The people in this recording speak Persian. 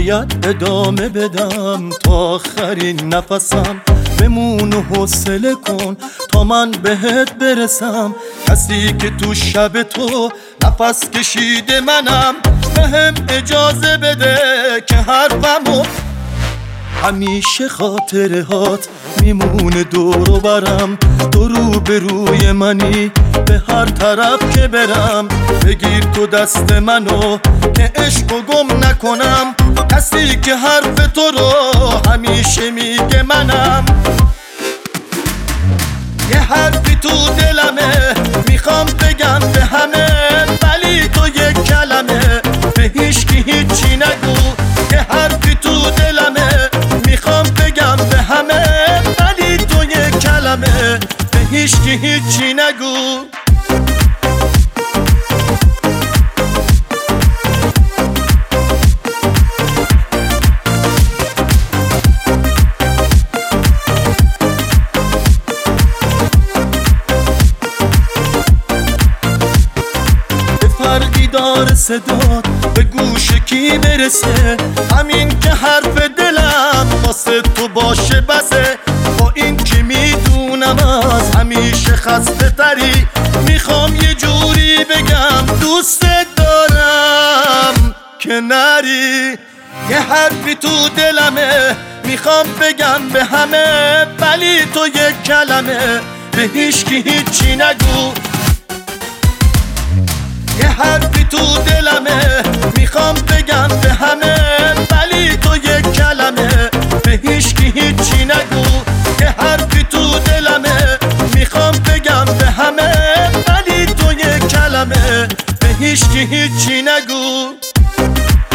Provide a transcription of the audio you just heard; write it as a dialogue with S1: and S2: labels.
S1: باید ادامه بدم تا آخرین نفسم. بمون و حوصله کن تا من بهت برسم. کسی که تو شب تو نفس کشیده منم. بهم اجازه بده که حرفمو همیشه خاطرهات میمونه دور و برم. تو رو به روی منی به هر طرف که برم. بگیر تو دست منو که عشقو گم نکنم. کسی که حرف تو رو همیشه میگه منم. یه حرفی تو دلمه میخوام بگم به همه، ولی تو یک کلمه به هیچکی هیچی نگو. یه حرفی تو دلمه میخوام بگم به همه، ولی تو یک کلمه به هیچکی هیچی نگو. فرقی داره صدات به گوش کی برسه؟ همین که حرف دلم واسه تو باشه بسه. با این که میدونم از همیشه خسته تری، میخوام یه جوری بگم دوست دارم که نری. یه حرفی تو دلمه میخوام بگم به همه، ولی تو یک کلمه به هیچکی هیچی نگو. یه حرفی تو دلمه میخوام بگم به همه، ولی تو یک کلمه به هیچکی هیچی نگو. یه حرفی تو دلمه میخوام بگم به همه، ولی تو یک کلمه به هیچکی هیچی نگو.